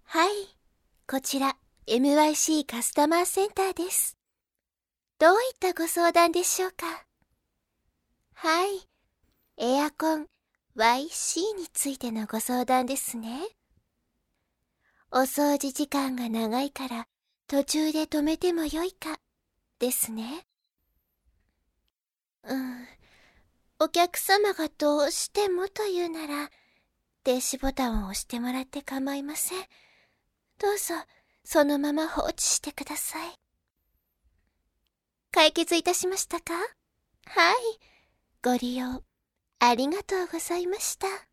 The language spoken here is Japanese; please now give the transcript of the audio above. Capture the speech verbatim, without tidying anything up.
はい、こちら エムワイシー カスタマーセンターです。どういったご相談でしょうか？はい、エアコン ワイシー についてのご相談ですね。お掃除時間が長いから途中で止めてもよいかですね。うん、お客様がどうしてもというなら停止ボタンを押してもらって構いません。どうぞそのまま放置してください。解決いたしましたか？はい、ご利用ありがとうございました。